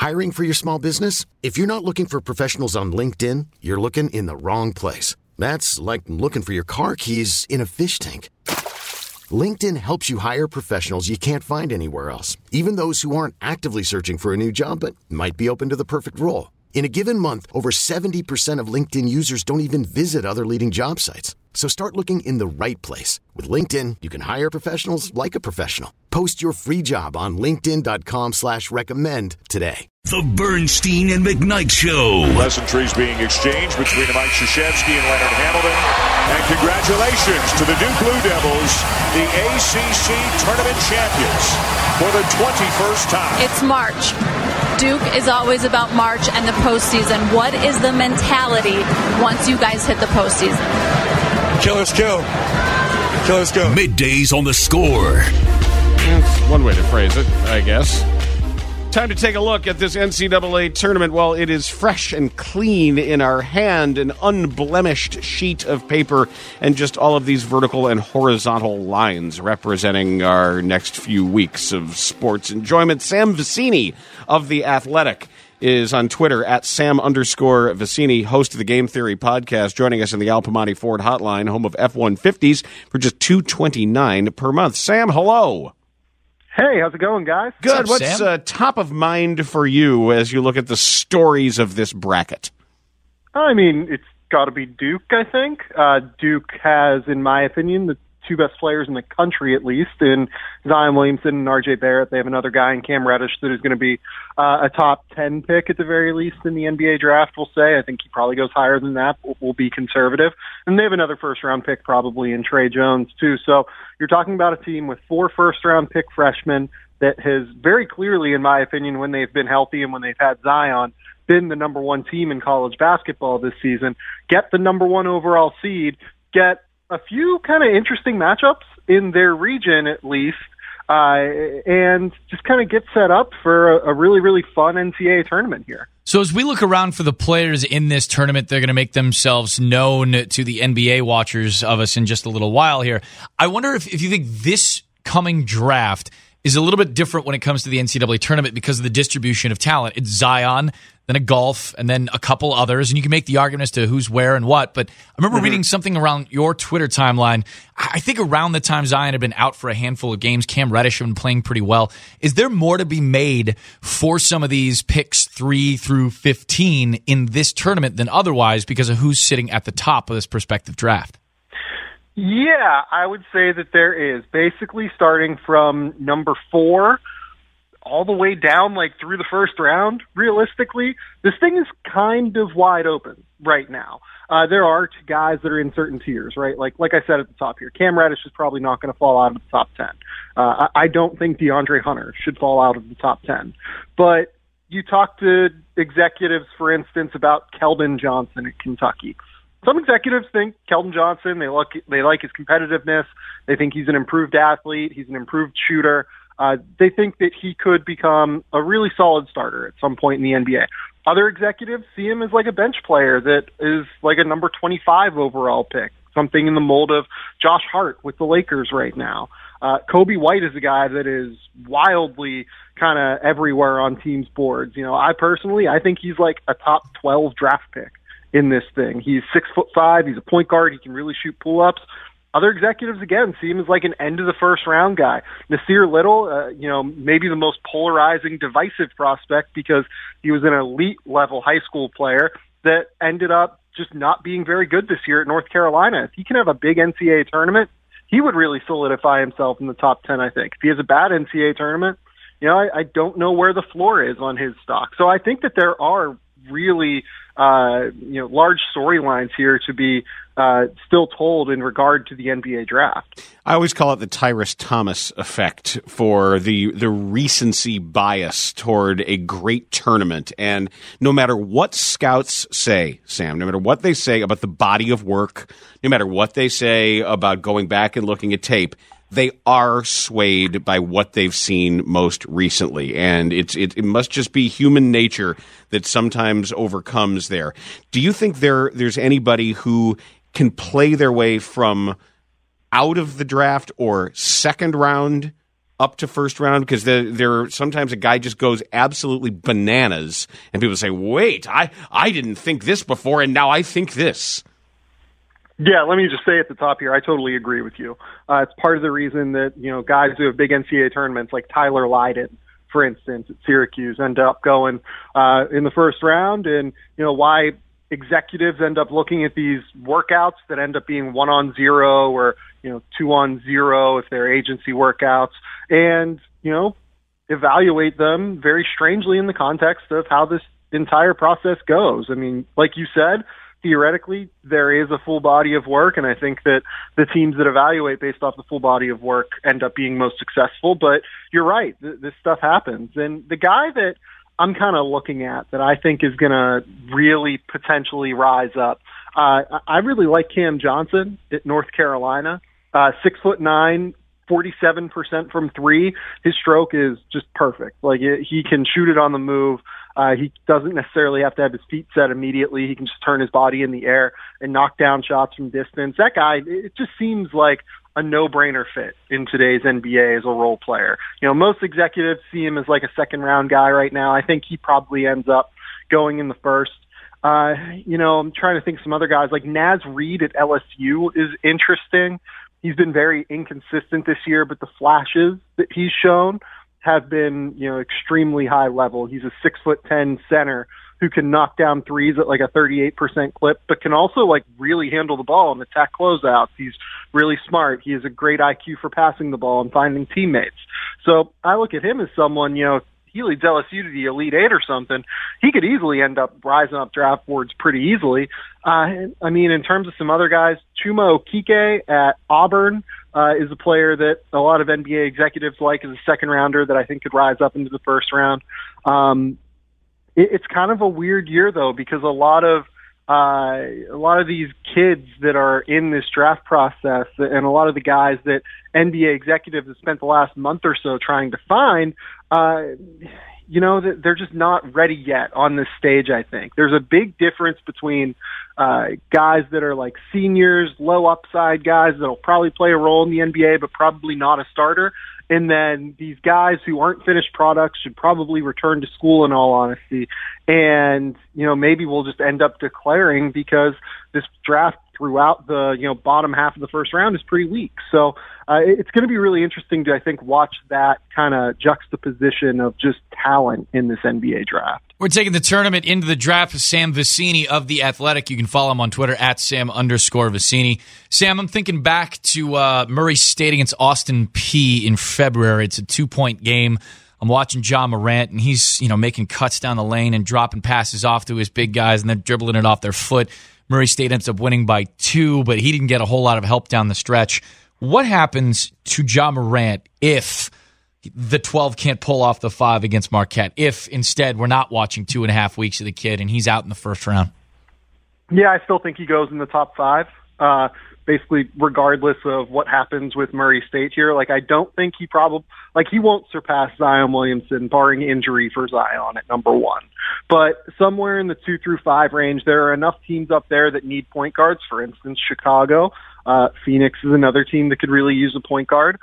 Hiring for your small business? If you're not looking for professionals on LinkedIn, you're looking in the wrong place. That's like looking for your car keys in a fish tank. LinkedIn helps you hire professionals you can't find anywhere else, even those who aren't actively searching for a new job but might be open to the perfect role. In a given month, over 70% of LinkedIn users don't even visit other leading job sites. So start looking in the right place. With LinkedIn, you can hire professionals like a professional. Post your free job on linkedin.com/recommend today. The Bernstein and McKnight Show. Pleasantries being exchanged between Mike Krzyzewski and Leonard Hamilton. And congratulations to the Duke Blue Devils, the ACC Tournament champions for the 21st time. It's March. Duke is always about March and the postseason. What is the mentality once you guys hit the postseason? Killers kill. Killers go. Middays on the Score. That's one way to phrase it, I guess. Time to take a look at this NCAA tournament. Well, it is fresh and clean in our hand, an unblemished sheet of paper, and just all of these vertical and horizontal lines representing our next few weeks of sports enjoyment. Sam Vecenie of The Athletic is on Twitter at Sam_Vecenie, host of the Game Theory podcast, joining us in the Al Piemonte Ford hotline, home of F-150s, for just $229 per month. Sam, hello. Hey, how's it going, guys? Good. What's What's top of mind for you as you look at the stories of this bracket? I mean, it's got to be Duke, I think. Duke has, in my opinion, the two best players in the country, at least, in Zion Williamson and R.J. Barrett. They have another guy in Cam Reddish that is going to be a top 10 pick at the very least in the NBA draft, we'll say. I think he probably goes higher than that. We'll be conservative. And they have another first-round pick probably in Trey Jones, too. So you're talking about a team with 4 first-round pick freshmen that has very clearly, in my opinion, when they've been healthy and when they've had Zion, been the number one team in college basketball this season. Get the number one overall seed, get a few kind of interesting matchups in their region, at least, and just kind of get set up for a really, really fun NCAA tournament here. So as we look around for the players in this tournament, they're going to make themselves known to the NBA watchers of us in just a little while here. I wonder if you think this coming draft is a little bit different when it comes to the NCAA tournament because of the distribution of talent. It's Zion, then a Golf, and then a couple others, and you can make the argument as to who's where and what. But I remember reading something around your Twitter timeline. I think around the time Zion had been out for a handful of games, Cam Reddish had been playing pretty well. Is there more to be made for some of these picks 3 through 15 in this tournament than otherwise because of who's sitting at the top of this prospective draft? Yeah, I would say that there is. Basically starting from number 4 all the way down like through the first round, realistically, this thing is kind of wide open right now. There are guys that are in certain tiers, right? Like I said at the top here, Cam Reddish is probably not going to fall out of the top 10. I don't think DeAndre Hunter should fall out of the top 10. But you talk to executives, for instance, about Keldon Johnson at Kentucky. Some executives think Keldon Johnson, they like his competitiveness. They think he's an improved athlete. He's an improved shooter. They think that he could become a really solid starter at some point in the NBA. Other executives see him as like a bench player that is like a number 25 overall pick, something in the mold of Josh Hart with the Lakers right now. Kobe White is a guy that is wildly kind of everywhere on teams' boards. You know, I think he's like a top 12 draft pick in this thing. He's 6'5". He's a point guard. He can really shoot pull-ups. Other executives, again, see him as like an end-of-the-first-round guy. Nasir Little, maybe the most polarizing, divisive prospect because he was an elite-level high school player that ended up just not being very good this year at North Carolina. If he can have a big NCAA tournament, he would really solidify himself in the top 10, I think. If he has a bad NCAA tournament, I don't know where the floor is on his stock. So I think that there are really large storylines here to be still told in regard to the NBA draft. I always call it the Tyrus Thomas effect for the recency bias toward a great tournament. And no matter what scouts say, Sam, no matter what they say about the body of work, no matter what they say about going back and looking at tape, they are swayed by what they've seen most recently. And it must just be human nature that sometimes overcomes there. Do you think there's anybody who can play their way from out of the draft or second round up to first round? Because there sometimes a guy just goes absolutely bananas, and people say, "Wait, I didn't think this before, and now I think this." Yeah, let me just say at the top here, I totally agree with you. It's part of the reason that, guys who have big NCAA tournaments like Tyler Lydon, for instance, at Syracuse, end up going in the first round, and, why executives end up looking at these workouts that end up being 1-on-0 or, 2-on-0 if they're agency workouts, and, evaluate them very strangely in the context of how this entire process goes. I mean, like you said, theoretically, there is a full body of work, and I think that the teams that evaluate based off the full body of work end up being most successful. But you're right, this stuff happens. And the guy that I'm kind of looking at that I think is going to really potentially rise up, I really like Cam Johnson at North Carolina, 6'9", 47% from three. His stroke is just perfect. Like, he can shoot it on the move. He doesn't necessarily have to have his feet set immediately. He can just turn his body in the air and knock down shots from distance. That guy, it just seems like a no-brainer fit in today's NBA as a role player. Most executives see him as like a second-round guy right now. I think he probably ends up going in the first. I'm trying to think of some other guys. Like Naz Reid at LSU is interesting. He's been very inconsistent this year, but the flashes that he's shown have been, extremely high level. He's a 6'10" center who can knock down threes at like a 38% clip, but can also like really handle the ball and attack closeouts. He's really smart. He has a great IQ for passing the ball and finding teammates. So I look at him as someone, he leads LSU to the Elite Eight or something. He could easily end up rising up draft boards pretty easily. In terms of some other guys, Chuma Okeke at Auburn is a player that a lot of NBA executives like as a second rounder that I think could rise up into the first round. It's kind of a weird year though, because a lot of these kids that are in this draft process and a lot of the guys that NBA executives have spent the last month or so trying to find, they're just not ready yet on this stage, I think. There's a big difference between guys that are like seniors, low upside guys that'll probably play a role in the NBA but probably not a starter, and then these guys who aren't finished products should probably return to school in all honesty. And, maybe we'll just end up declaring because this draft throughout the, bottom half of the first round is pretty weak. So it's going to be really interesting to, I think, watch that kind of juxtaposition of just talent in this NBA draft. We're taking the tournament into the draft with Sam Vecenie of The Athletic. You can follow him on Twitter at Sam_Vecenie. Sam, I'm thinking back to Murray State against Austin Peay in February. It's a 2-point game. I'm watching Ja Morant, and he's making cuts down the lane and dropping passes off to his big guys and then dribbling it off their foot. Murray State ends up winning by 2, but he didn't get a whole lot of help down the stretch. What happens to Ja Morant if the 12 can't pull off the 5 against Marquette, if instead we're not watching 2.5 weeks of the kid and he's out in the first round? Yeah, I still think he goes in the top 5. Basically, regardless of what happens with Murray State here, I don't think he won't surpass Zion Williamson, barring injury for Zion at number 1. But somewhere in the 2 through 5 range, there are enough teams up there that need point guards. For instance, Chicago, Phoenix is another team that could really use a point guard.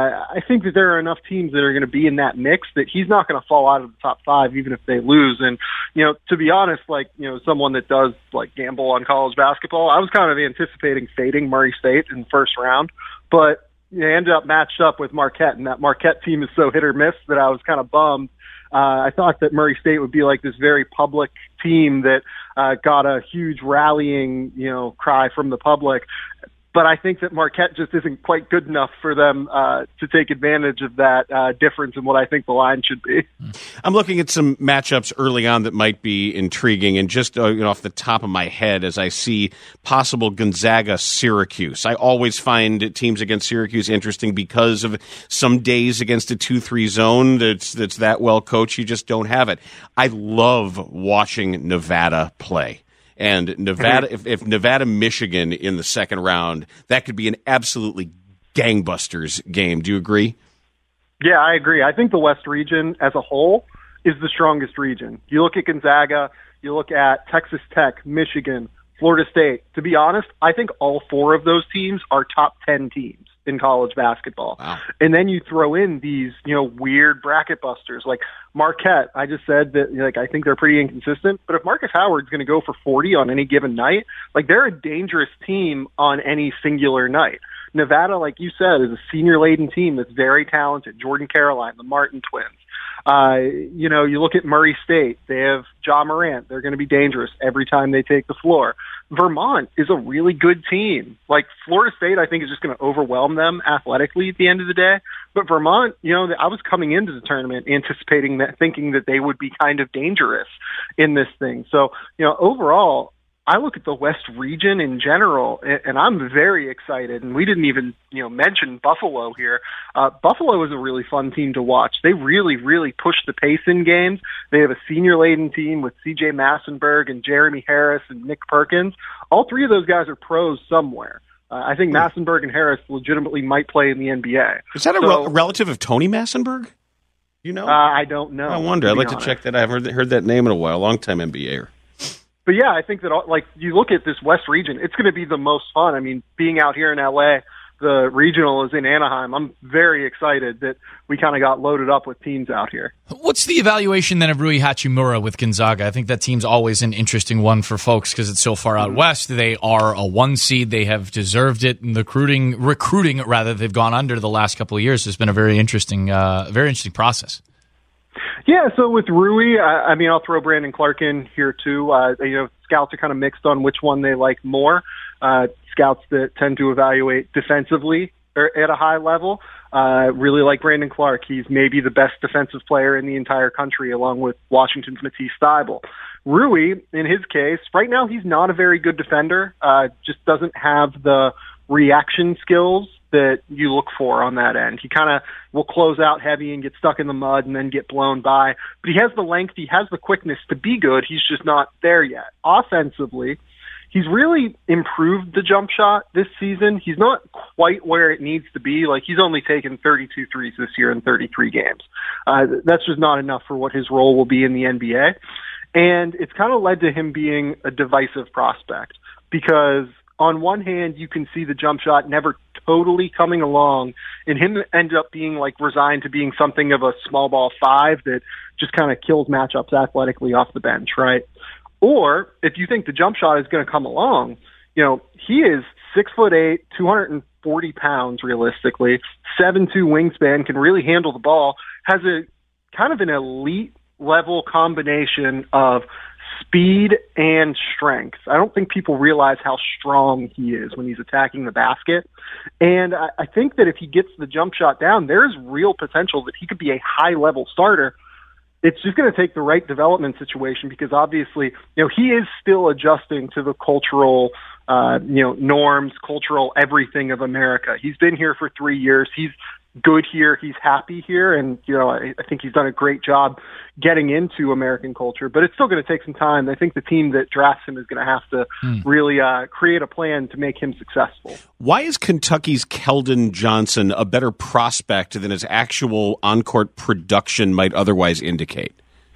I think that there are enough teams that are going to be in that mix that he's not going to fall out of the top 5 even if they lose. And, to be honest, someone that does gamble on college basketball, I was kind of anticipating fading Murray State in the first round, but they ended up matched up with Marquette, and that Marquette team is so hit or miss that I was kind of bummed. I thought that Murray State would be this very public team that got a huge rallying, cry from the public. But I think that Marquette just isn't quite good enough for them to take advantage of that difference in what I think the line should be. I'm looking at some matchups early on that might be intriguing, and just off the top of my head, as I see possible Gonzaga-Syracuse. I always find teams against Syracuse interesting because of some days against a 2-3 zone that's that well coached, you just don't have it. I love watching Nevada play. And Nevada, if Nevada, Michigan in the second round, that could be an absolutely gangbusters game. Do you agree? Yeah, I agree. I think the West region as a whole is the strongest region. You look at Gonzaga, you look at Texas Tech, Michigan, Florida State. To be honest, I think all 4 of those teams are top 10 teams in college basketball. Wow. And then you throw in these, weird bracket busters like Marquette. I just said that, I think they're pretty inconsistent, but if Marcus Howard's going to go for 40 on any given night, they're a dangerous team on any singular night. Nevada, like you said, is a senior-laden team that's very talented. Jordan Caroline, the Martin twins. You look at Murray State. They have Ja Morant. They're going to be dangerous every time they take the floor. Vermont is a really good team. Florida State, I think, is just going to overwhelm them athletically at the end of the day. But Vermont, I was coming into the tournament thinking that they would be kind of dangerous in this thing. So, overall, I look at the West region in general, and I'm very excited. And we didn't even, mention Buffalo here. Buffalo is a really fun team to watch. They really, really push the pace in games. They have a senior-laden team with C.J. Massenberg and Jeremy Harris and Nick Perkins. All three of those guys are pros somewhere. I think Massenberg and Harris legitimately might play in the NBA. Is that a relative of Tony Massenberg? I don't know. I wonder. I'd like to check that. I haven't heard that name in a while. Long-time NBAer. But yeah, I think that you look at this West region, it's going to be the most fun. I mean, being out here in LA, the regional is in Anaheim. I'm very excited that we kind of got loaded up with teams out here. What's the evaluation then of Rui Hachimura with Gonzaga? I think that team's always an interesting one for folks because it's so far out west. They are a 1 seed. They have deserved it. And recruiting rather, they've gone under the last couple of years. It's been a very interesting process. Yeah, so with Rui, I'll throw Brandon Clark in here too. Scouts are kind of mixed on which one they like more. Scouts that tend to evaluate defensively at a high level really like Brandon Clark. He's maybe the best defensive player in the entire country, along with Washington's Matisse Thybulle. Rui, in his case, right now he's not a very good defender. Just doesn't have the reaction skills that you look for on that end. He kind of will close out heavy and get stuck in the mud and then get blown by. But he has the length, he has the quickness to be good. He's just not there yet. Offensively, he's really improved the jump shot this season. He's not quite where it needs to be. He's only taken 32 threes this year in 33 games. That's just not enough for what his role will be in the NBA. And it's kind of led to him being a divisive prospect because on one hand, you can see the jump shot never totally coming along, and him end up being resigned to being something of a small ball 5 that just kind of kills matchups athletically off the bench, right? Or if you think the jump shot is going to come along, he is 6'8", 240 pounds realistically, 7'2" wingspan, can really handle the ball, has a kind of an elite level combination of speed and strength. I don't think people realize how strong he is when he's attacking the basket. And I think that if he gets the jump shot down, there's real potential that he could be a high-level starter. It's just going to take the right development situation because obviously, he is still adjusting to the cultural, norms, cultural everything of America. He's been here for 3 years. He's good here. He's happy here. And, I think he's done a great job getting into American culture, but it's still going to take some time. I think the team that drafts him is going to have to really create a plan to make him successful. Why is Kentucky's Keldon Johnson a better prospect than his actual on-court production might otherwise indicate?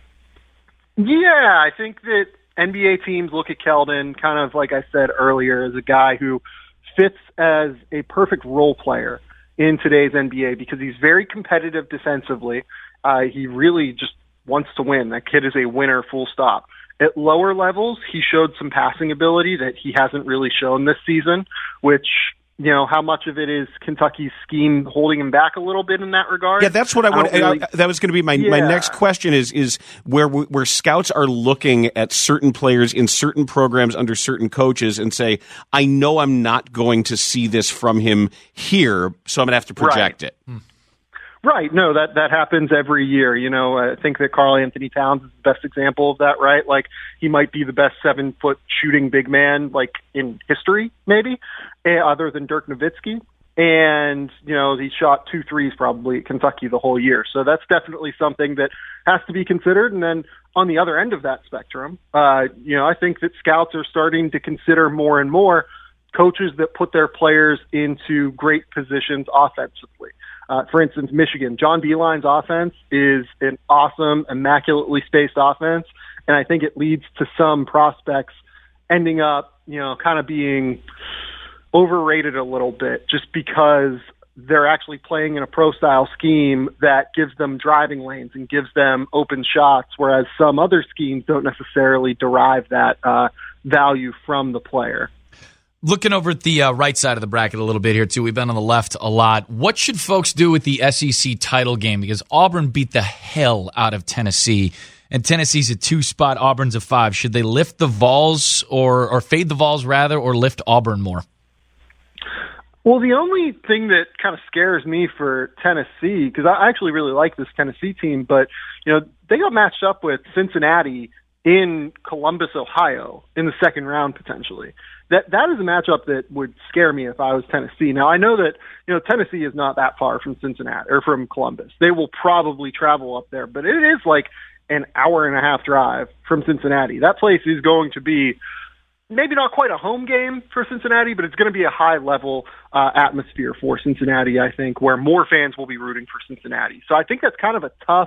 Yeah, I think that NBA teams look at Keldon kind of, like I said earlier, as a guy who fits as a perfect role player in today's NBA because he's very competitive defensively. He really just wants to win. That kid is a winner, full stop. At lower levels, he showed some passing ability that he hasn't really shown this season, which, how much of it is Kentucky's scheme holding him back a little bit in that regard? Yeah, that's what I want. That was going to be my next question is where scouts are looking at certain players in certain programs under certain coaches and say, I know I'm not going to see this from him here, so I'm going to have to project it. Right. No, that happens every year. I think that Karl Anthony Towns is the best example of that, right? He might be the best 7-foot shooting big man, in history, maybe, other than Dirk Nowitzki. And, he shot 2 threes probably at Kentucky the whole year. So that's definitely something that has to be considered. And then on the other end of that spectrum, I think that scouts are starting to consider more and more coaches that put their players into great positions offensively. For instance, Michigan, John Beilein's offense is an awesome, immaculately spaced offense, and I think it leads to some prospects ending up, kind of being overrated a little bit just because they're actually playing in a pro-style scheme that gives them driving lanes and gives them open shots, whereas some other schemes don't necessarily derive that value from the player. Looking over at the right side of the bracket a little bit here, too. We've been on the left a lot. What should folks do with the SEC title game? Because Auburn beat the hell out of Tennessee, and Tennessee's a 2-spot, Auburn's a 5. Should they lift the Vols or fade the Vols, rather, or lift Auburn more? Well, the only thing that kind of scares me for Tennessee, because I actually really like this Tennessee team, but they got matched up with Cincinnati in Columbus, Ohio, in the second round potentially. That is a matchup that would scare me if I was Tennessee. Now I know that Tennessee is not that far from Cincinnati or from Columbus. They will probably travel up there, but it is like an hour and a half drive from Cincinnati. That place is going to be maybe not quite a home game for Cincinnati, but it's going to be a high-level atmosphere for Cincinnati, I think, where more fans will be rooting for Cincinnati. So I think that's kind of a tough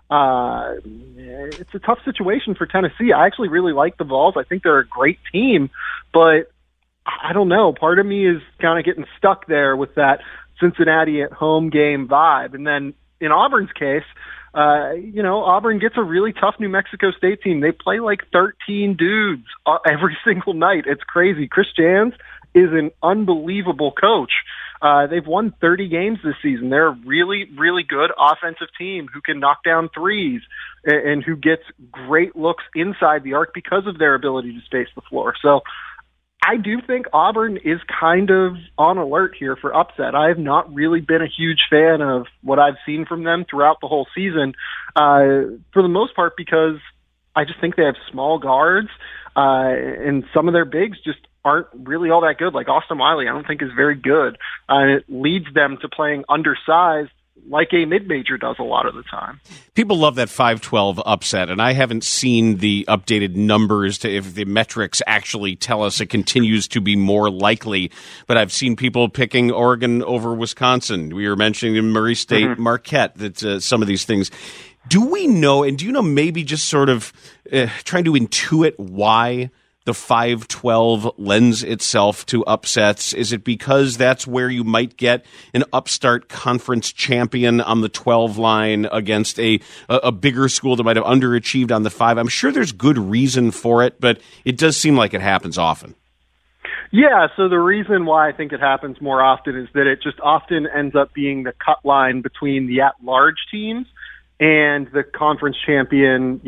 it's a tough situation for Tennessee. I actually really like the Vols. I think they're a great team, but I don't know. Part of me is kind of getting stuck there with that Cincinnati at home game vibe. And then in Auburn's case, Auburn gets a really tough New Mexico State team. They play like 13 dudes every single night. It's crazy. Chris Jans is an unbelievable coach. They've won 30 games this season. They're a really, really good offensive team who can knock down threes and who gets great looks inside the arc because of their ability to space the floor. So I do think Auburn is kind of on alert here for upset. I have not really been a huge fan of what I've seen from them throughout the whole season, for the most part because I just think they have small guards, and some of their bigs just aren't really all that good. Like Austin Wiley, I don't think is very good. And it leads them to playing undersized like a mid-major does a lot of the time. People love that 5-12 upset, and I haven't seen the updated numbers to if the metrics actually tell us it continues to be more likely, but I've seen people picking Oregon over Wisconsin. We were mentioning in Murray State, Marquette, that some of these things. Do we know, and do you know maybe just sort of trying to intuit why the 5-12 lends itself to upsets? Is it because that's where you might get an upstart conference champion on the 12 line against a bigger school that might have underachieved on the 5? I'm sure there's good reason for it, but it does seem like it happens often. Yeah, so the reason why I think it happens more often is that it just often ends up being the cut line between the at-large teams and the conference champion,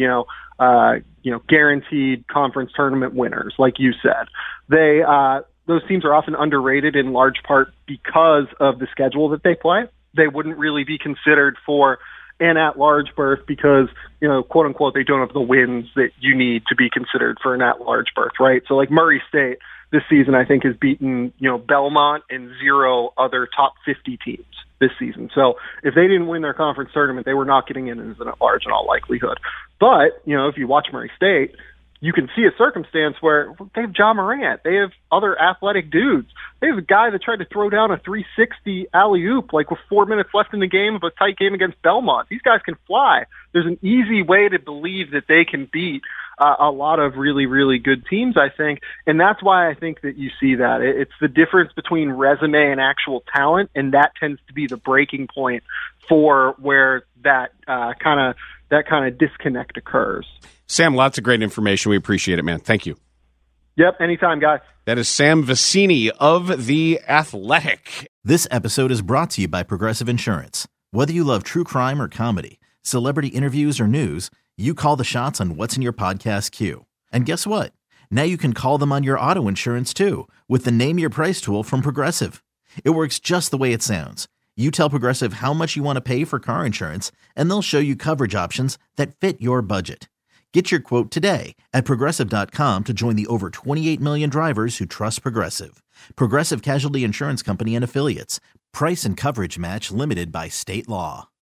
guaranteed conference tournament winners, like you said. Those teams are often underrated in large part because of the schedule that they play. They wouldn't really be considered for an at-large berth because, quote unquote, they don't have the wins that you need to be considered for an at-large berth, right? So like Murray State this season, I think has beaten, Belmont and 0 other top 50 teams this season. So if they didn't win their conference tournament, they were not getting in as an at-large in all likelihood. But, if you watch Murray State, you can see a circumstance where they have Ja Morant. They have other athletic dudes. They have a guy that tried to throw down a 360 alley-oop with 4 minutes left in the game of a tight game against Belmont. These guys can fly. There's an easy way to believe that they can beat a lot of really, really good teams, I think. And that's why I think that you see that. It's the difference between resume and actual talent, and that tends to be the breaking point for where that kind of disconnect occurs. Sam, lots of great information. We appreciate it, man. Thank you. Yep, anytime, guys. That is Sam Vecenie of The Athletic. This episode is brought to you by Progressive Insurance. Whether you love true crime or comedy, celebrity interviews or news, you call the shots on what's in your podcast queue. And guess what? Now you can call them on your auto insurance too with the Name Your Price tool from Progressive. It works just the way it sounds. You tell Progressive how much you want to pay for car insurance, and they'll show you coverage options that fit your budget. Get your quote today at Progressive.com to join the over 28 million drivers who trust Progressive. Progressive Casualty Insurance Company and Affiliates. Price and coverage match limited by state law.